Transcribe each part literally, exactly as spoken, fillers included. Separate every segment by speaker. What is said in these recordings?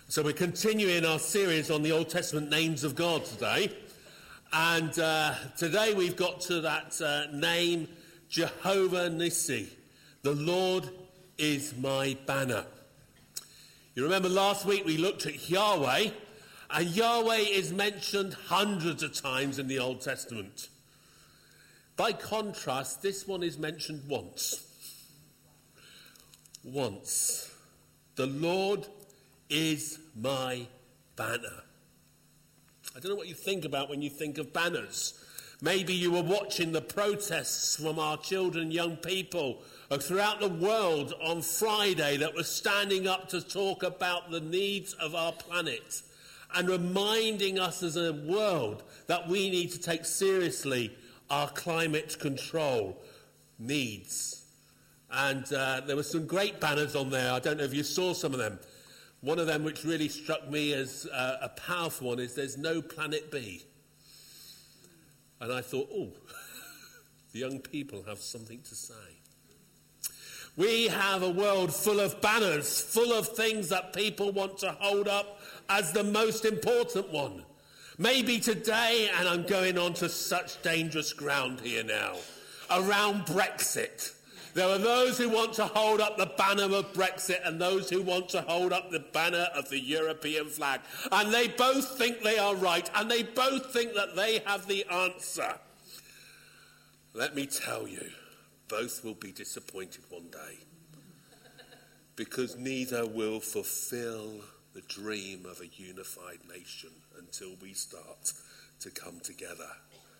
Speaker 1: So we're continuing our series on the Old Testament names of God today. And uh, today we've got to that uh, name, Jehovah Nissi. The Lord is my banner. You remember last week we looked at Yahweh, and Yahweh is mentioned hundreds of times in the Old Testament. By contrast, this one is mentioned once. Once. The Lord is my banner. I don't know what you think about when you think of banners. Maybe you were watching the protests from our children, young people throughout the world on Friday that were standing up to talk about the needs of our planet and reminding us as a world that we need to take seriously our climate control needs. And uh, there were some great banners on there. I don't know if you saw some of them. One of them which really struck me as uh, a powerful one is there's no planet B. And I thought, oh, the young people have something to say. We have a world full of banners, full of things that people want to hold up as the most important one. Maybe today, and I'm going on to such dangerous ground here now, around Brexit. There are those who want to hold up the banner of Brexit and those who want to hold up the banner of the European flag. And they both think they are right, and they both think that they have the answer. Let me tell you, both will be disappointed one day, because neither will fulfill the dream of a unified nation until we start to come together.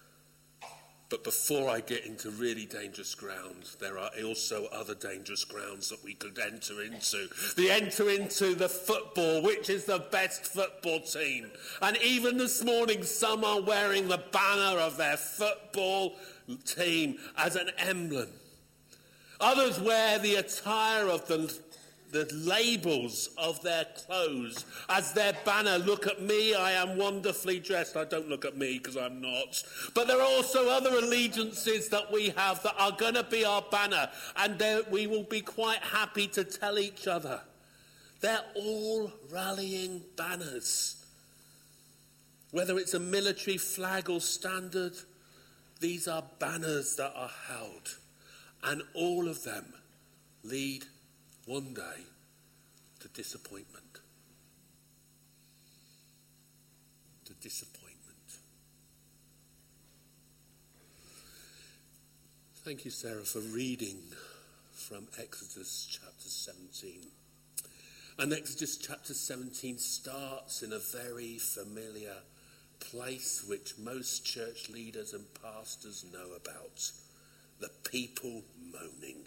Speaker 1: But before I get into really dangerous ground, there are also other dangerous grounds that we could enter into. We enter into the football, which is the best football team. And even this morning, some are wearing the banner of their football team as an emblem. Others wear the attire of the the labels of their clothes as their banner. Look at me, I am wonderfully dressed. I don't look at me because I'm not. But there are also other allegiances that we have that are going to be our banner, and we will be quite happy to tell each other. They're all rallying banners. Whether it's a military flag or standard, these are banners that are held. And all of them lead one day to disappointment. To disappointment. Thank you, Sarah, for reading from Exodus chapter seventeen. And Exodus chapter seventeen starts in a very familiar place which most church leaders and pastors know about. The people moaning.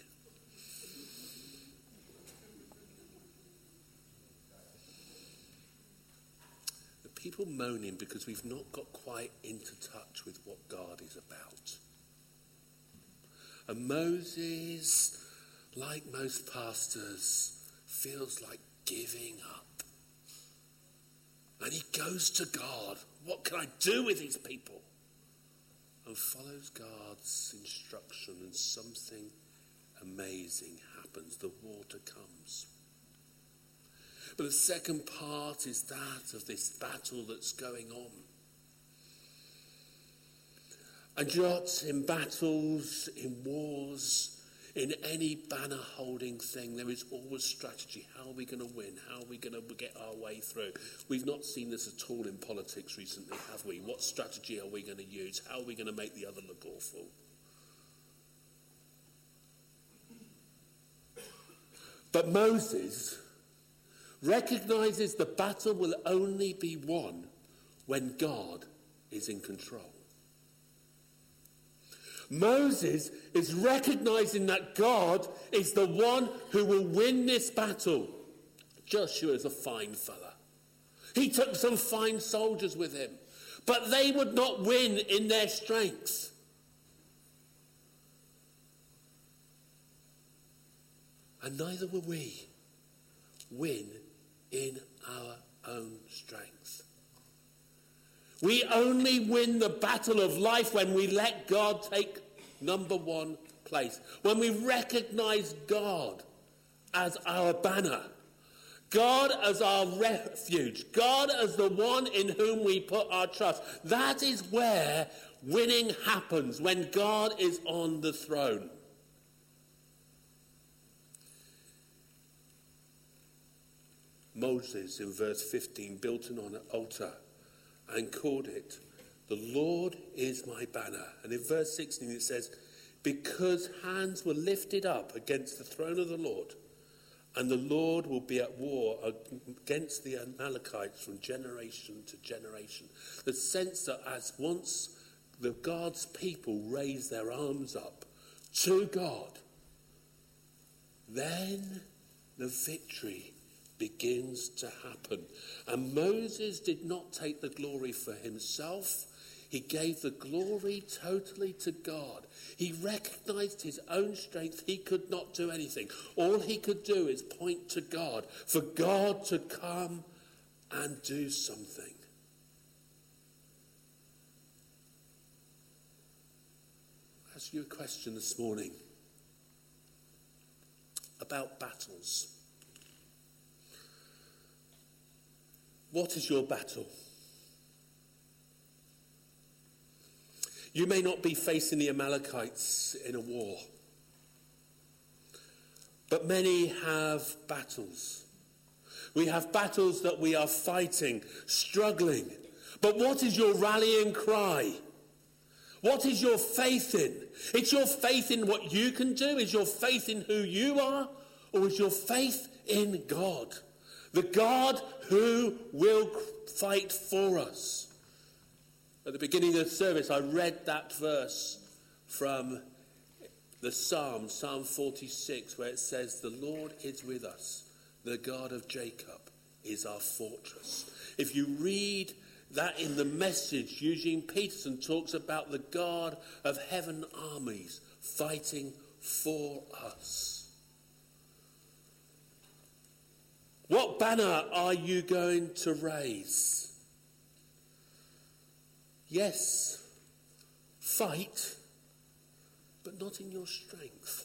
Speaker 1: People moaning because we've not got quite into touch with what God is about. And Moses, like most pastors, feels like giving up. And he goes to God. What can I do with these people? And follows God's instruction, and something amazing happens. The water comes. But the second part is that of this battle that's going on. And not in battles, in wars, in any banner-holding thing, there is always strategy. How are we going to win? How are we going to get our way through? We've not seen this at all in politics recently, have we? What strategy are we going to use? How are we going to make the other look awful? But Moses recognizes the battle will only be won when God is in control. Moses is recognizing that God is the one who will win this battle. Joshua is a fine fella. He took some fine soldiers with him, but they would not win in their strength. And neither will we win in our own strength. We only win the battle of life when we let God take number one place. When we recognize God as our banner. God as our refuge, God as the one in whom we put our trust. That is where winning happens, when God is on the throne. Moses, in verse fifteen, built an altar and called it, "The Lord is my banner." And in verse sixteen it says, "Because hands were lifted up against the throne of the Lord, and the Lord will be at war against the Amalekites from generation to generation." The sense that as once the God's people raise their arms up to God, then the victory begins to happen. And Moses did not take the glory for himself. He gave the glory totally to God. He recognized his own strength. He could not do anything. All he could do is point to God, for God to come and do something. I ask you a question this morning about battles. What is your battle? You may not be facing the Amalekites in a war, but many have battles. We have battles that we are fighting, struggling. But what is your rallying cry? What is your faith in? It's your faith in what you can do? Is your faith in who you are? Or is your faith in God? The God who will fight for us. At the beginning of the service, I read that verse from the Psalm, Psalm forty-six, where it says, "The Lord is with us. The God of Jacob is our fortress." If you read that in the Message, Eugene Peterson talks about the God of heaven armies fighting for us. What banner are you going to raise? Yes, fight, but not in your strength.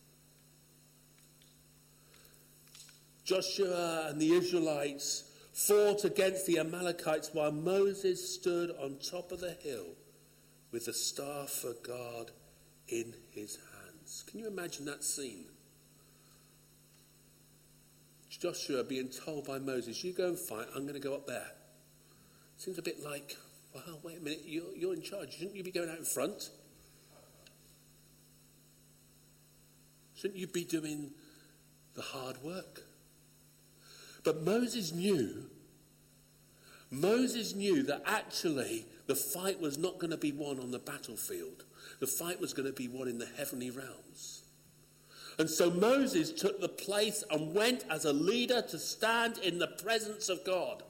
Speaker 1: Joshua and the Israelites fought against the Amalekites while Moses stood on top of the hill with the staff of God in his hands. Can you imagine that scene? Joshua being told by Moses, "You go and fight, I'm going to go up there." Seems a bit like, well, wait a minute, you're, you're in charge. Shouldn't you be going out in front? Shouldn't you be doing the hard work? But Moses knew, Moses knew that actually the fight was not going to be won on the battlefield. The fight was going to be won in the heavenly realms. And so Moses took the place and went as a leader to stand in the presence of God.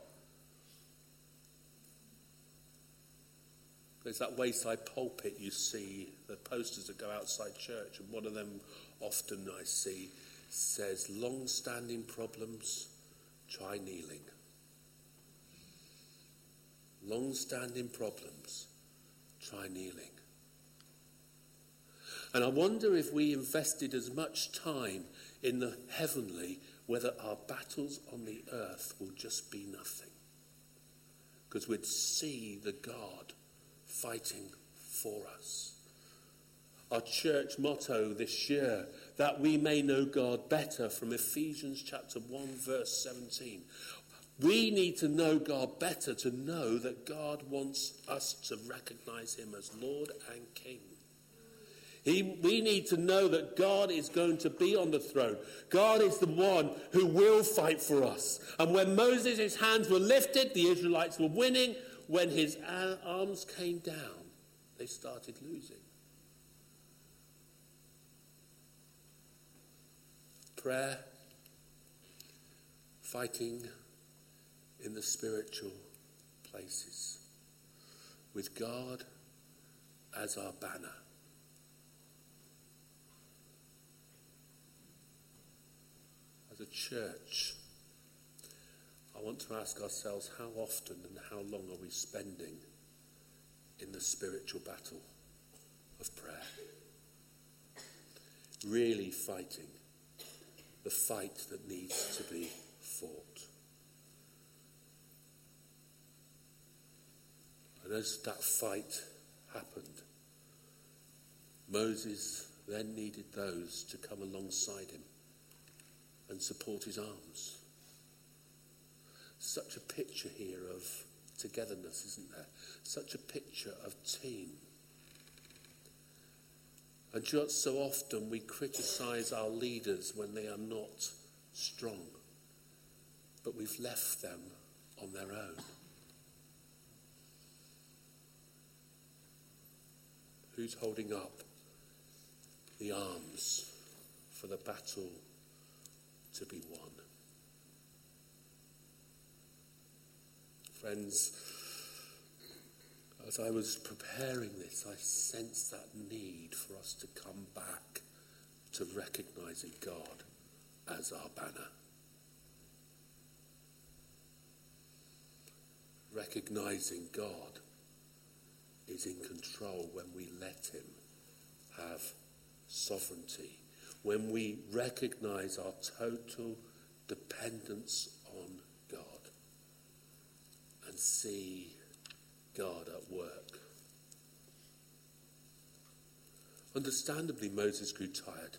Speaker 1: There's that wayside pulpit you see, the posters that go outside church, and one of them often I see says, "Long-standing problems, try kneeling." Long-standing problems, try kneeling. And I wonder if we invested as much time in the heavenly, whether our battles on the earth will just be nothing. Because we'd see the God fighting for us. Our church motto this year, "That we may know God better," from Ephesians chapter one, verse seventeen. We need to know God better to know that God wants us to recognize him as Lord and King. He, we need to know that God is going to be on the throne. God is the one who will fight for us. And when Moses' hands were lifted, the Israelites were winning. When his arms came down, they started losing. Prayer, fighting in the spiritual places, with God as our banner. As a church, I want to ask ourselves, how often and how long are we spending in the spiritual battle of prayer? Really fighting the fight that needs to be fought. And as that fight happened, Moses then needed those to come alongside him and support his arms. Such a picture here of togetherness, isn't there? Such a picture of team. And just so often we criticize our leaders when they are not strong, but we've left them on their own. Who's holding up the arms for the battle to be won? Friends, as I was preparing this, I sensed that need for us to come back to recognizing God as our banner. Recognizing God is in control when we let him have sovereignty, when we recognize our total dependence on God and see God at work. Understandably, Moses grew tired.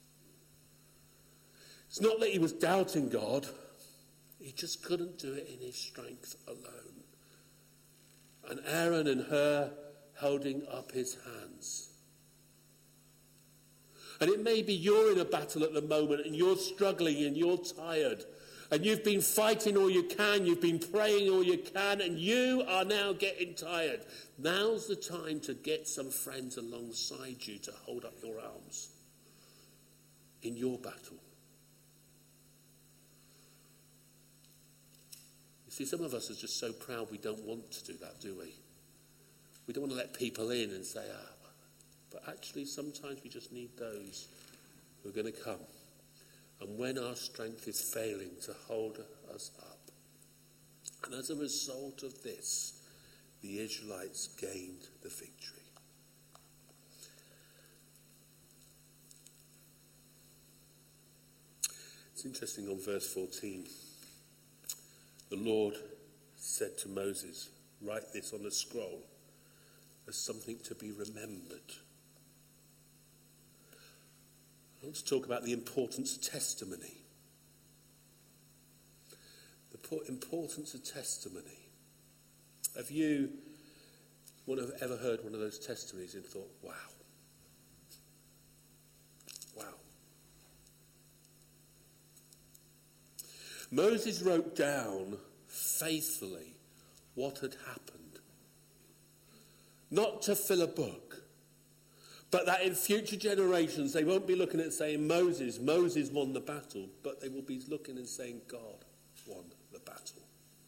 Speaker 1: It's not that he was doubting God, he just couldn't do it in his strength alone. And Aaron and Hur holding up his hands. And it may be you're in a battle at the moment and you're struggling and you're tired and you've been fighting all you can, you've been praying all you can, and you are now getting tired. Now's the time to get some friends alongside you to hold up your arms in your battle. You see, some of us are just so proud we don't want to do that, do we? We don't want to let people in and say, ah, but actually sometimes we just need those who are going to come. And when our strength is failing, to hold us up. And as a result of this, the Israelites gained the victory. It's interesting on verse fourteen. The Lord said to Moses, write this on a scroll as something to be remembered. I want to talk about the importance of testimony. The importance of testimony. Have you ever heard one of those testimonies and thought, wow, wow. Moses wrote down faithfully what had happened. Not to fill a book, but that in future generations they won't be looking at saying Moses, Moses won the battle, but they will be looking and saying God won the battle.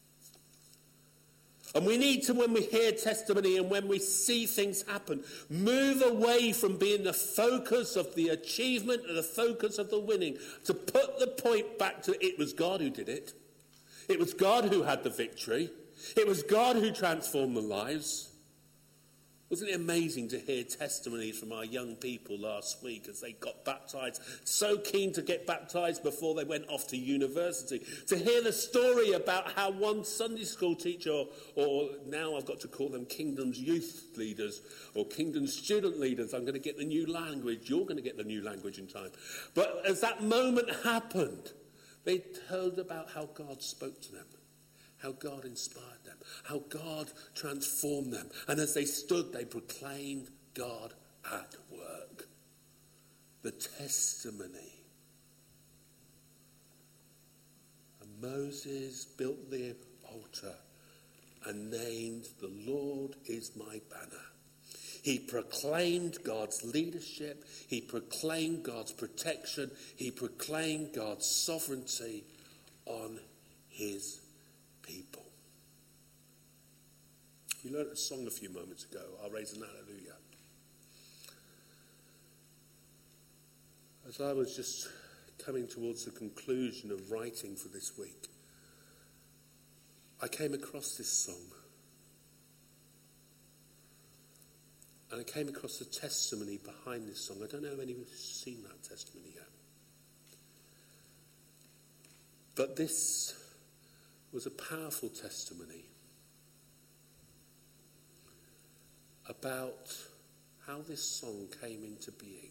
Speaker 1: And we need to, when we hear testimony and when we see things happen, move away from being the focus of the achievement and the focus of the winning, to put the point back to it was God who did it. It was God who had the victory. It was God who transformed the lives. Wasn't it amazing to hear testimonies from our young people last week as they got baptised, so keen to get baptised before they went off to university, to hear the story about how one Sunday school teacher, or, or now I've got to call them Kingdom's youth leaders or Kingdom's student leaders, I'm going to get the new language, you're going to get the new language in time. But as that moment happened, they told about how God spoke to them, how God inspired them, how God transformed them. And as they stood, they proclaimed God at work. The testimony. And Moses built the altar and named, the Lord is my banner. He proclaimed God's leadership. He proclaimed God's protection. He proclaimed God's sovereignty on his people. We learned a song a few moments ago, I'll raise an hallelujah. As I was just coming towards the conclusion of writing for this week, I came across this song. And I came across the testimony behind this song. I don't know if anyone's seen that testimony yet. But this was a powerful testimony about how this song came into being.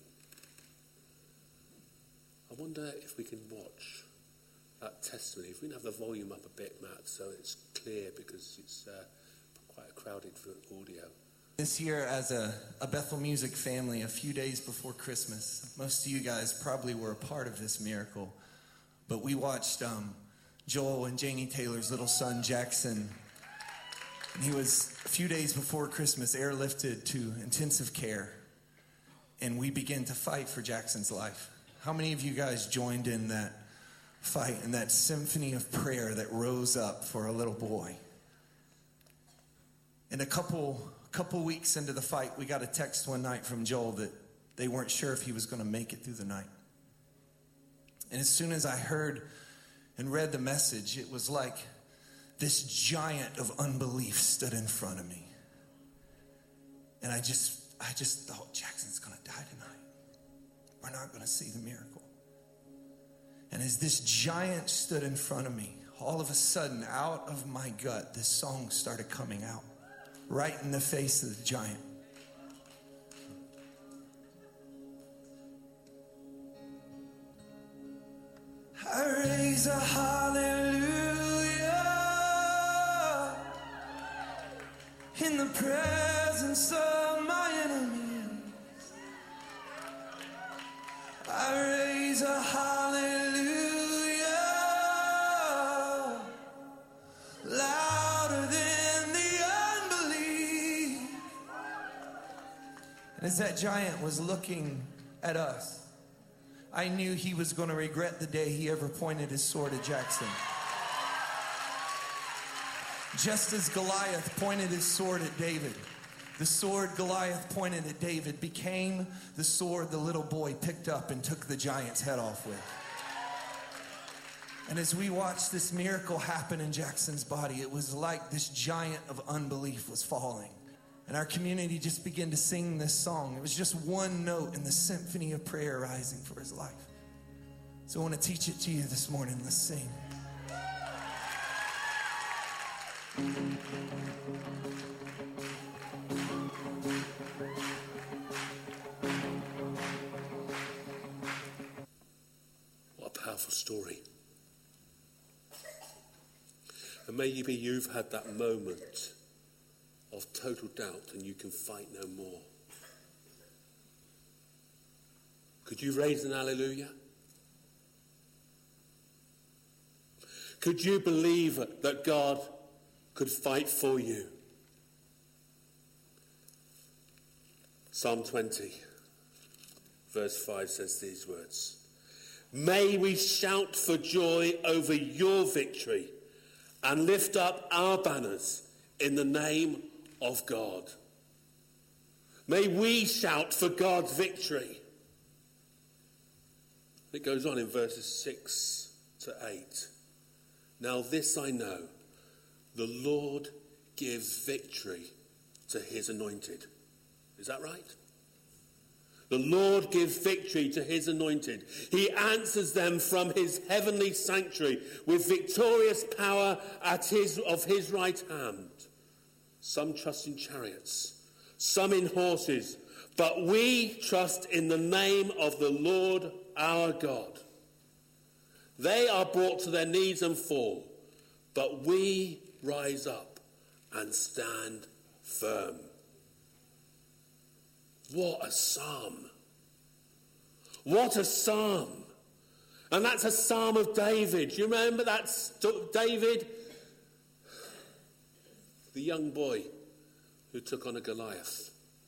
Speaker 1: I wonder if we can watch that testimony. If we can have the volume up a bit, Matt, so it's clear, because it's uh, quite a crowded audio.
Speaker 2: This year, as a, a Bethel Music family, a few days before Christmas, most of you guys probably were a part of this miracle, but we watched um, Joel and Janie Taylor's little son, Jackson, and he was, a few days before Christmas, airlifted to intensive care, and we began to fight for Jackson's life. How many of you guys joined in that fight and that symphony of prayer that rose up for a little boy? And a couple couple weeks into the fight, we got a text one night from Joel that they weren't sure if he was going to make it through the night. And as soon as I heard and read the message, it was like this giant of unbelief stood in front of me. And I just, I just thought, Jackson's going to die tonight. We're not going to see the miracle. And as this giant stood in front of me, all of a sudden, out of my gut, this song started coming out, right in the face of the giant. I raise a hallelujah in the presence of my enemies. I raise a hallelujah louder than the unbelief. And as that giant was looking at us, I knew he was going to regret the day he ever pointed his sword at Jackson. Just as Goliath pointed his sword at David, the sword Goliath pointed at David became the sword the little boy picked up and took the giant's head off with. And as we watched this miracle happen in Jackson's body, it was like this giant of unbelief was falling. And our community just began to sing this song. It was just one note in the symphony of prayer rising for his life. So I want to teach it to you this morning. Let's sing.
Speaker 1: What a powerful story. And maybe you've had that moment of total doubt and you can fight no more. Could you raise an hallelujah? Could you believe that God could fight for you? Psalm twenty, verse five says these words. May we shout for joy over your victory and lift up our banners in the name of God. May we shout for God's victory. It goes on in verses six to eight. Now this I know, the Lord gives victory to his anointed. Is that right? The Lord gives victory to his anointed. He answers them from his heavenly sanctuary with victorious power at his, of his right hand. Some trust in chariots, some in horses, but we trust in the name of the Lord our God. They are brought to their knees and fall, but we rise up and stand firm. What a psalm. What a psalm. And that's a psalm of David. You remember that's David? The young boy who took on a Goliath.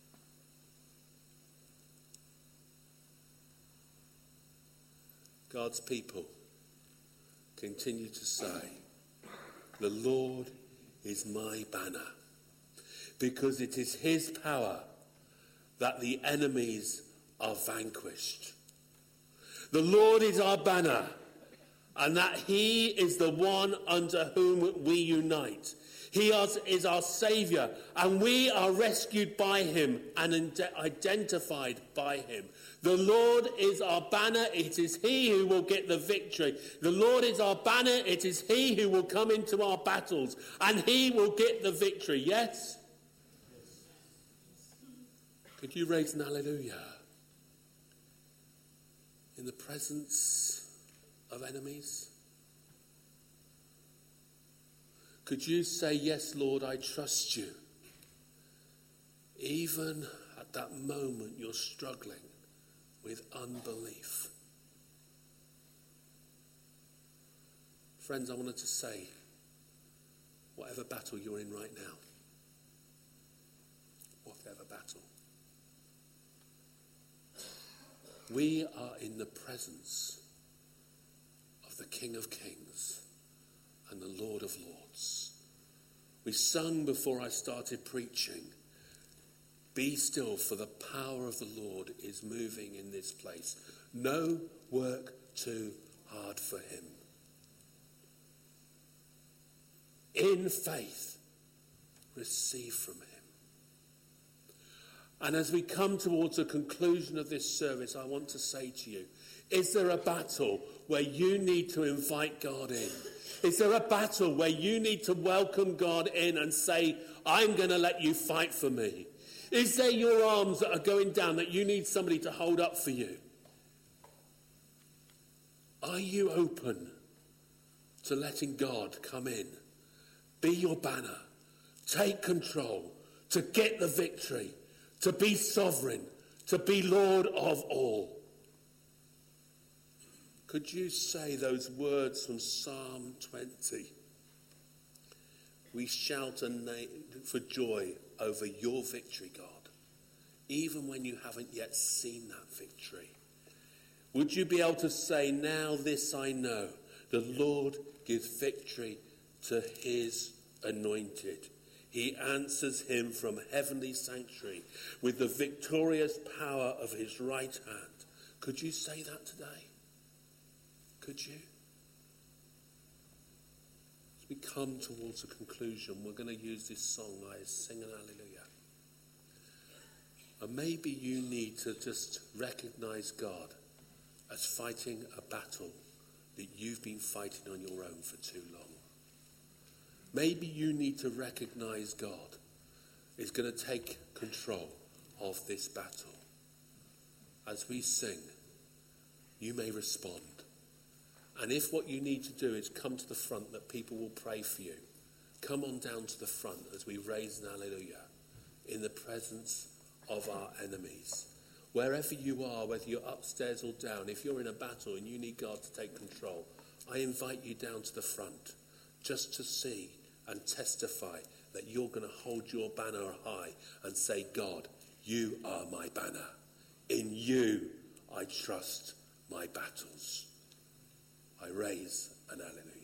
Speaker 1: God's people continue to say, the Lord is my banner, because it is his power that the enemies are vanquished. The Lord is our banner, and that he is the one under whom we unite. He is our Saviour, and we are rescued by him and identified by him. The Lord is our banner. It is he who will get the victory. The Lord is our banner. It is he who will come into our battles, and he will get the victory. Yes? Could you raise an hallelujah in the presence of enemies? Could you say, yes, Lord, I trust you, even at that moment you're struggling with unbelief? Friends, I wanted to say, whatever battle you're in right now, whatever battle, we are in the presence of the King of Kings and the Lord of Lords. We sung before I started preaching, be still, for the power of the Lord is moving in this place. No work too hard for him. In faith, receive from him. And as we come towards the conclusion of this service, I want to say to you, is there a battle where you need to invite God in? Is there a battle where you need to welcome God in and say, I'm going to let you fight for me? Is there your arms that are going down that you need somebody to hold up for you? Are you open to letting God come in, be your banner, take control, to get the victory, to be sovereign, to be Lord of all? Could you say those words from Psalm twenty? We shout for joy over your victory, God, even when you haven't yet seen that victory. Would you be able to say, now this I know, the Lord gives victory to his anointed. He answers him from heavenly sanctuary with the victorious power of his right hand. Could you say that today? Could you? As we come towards a conclusion, we're going to use this song, I sing an hallelujah. And maybe you need to just recognize God as fighting a battle that you've been fighting on your own for too long. Maybe you need to recognize God is going to take control of this battle. As we sing, you may respond. And if what you need to do is come to the front, that people will pray for you, come on down to the front as we raise an hallelujah in the presence of our enemies. Wherever you are, whether you're upstairs or down, if you're in a battle and you need God to take control, I invite you down to the front just to see and testify that you're going to hold your banner high and say, God, you are my banner. In you I trust my battles. I raise an hallelujah.